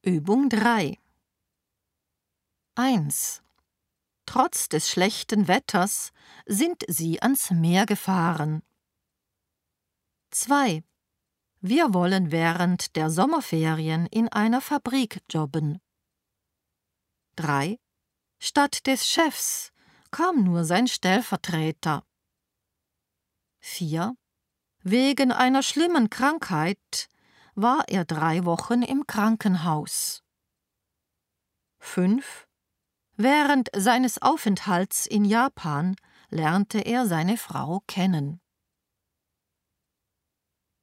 Übung 3. 1. Trotz des schlechten Wetters sind sie ans Meer gefahren. 2. Wir wollen während der Sommerferien in einer Fabrik jobben. 3. Statt des Chefs kam nur sein Stellvertreter. 4. Wegen einer schlimmen Krankheit war er 3 Wochen im Krankenhaus. 5. Während seines Aufenthalts in Japan lernte er seine Frau kennen.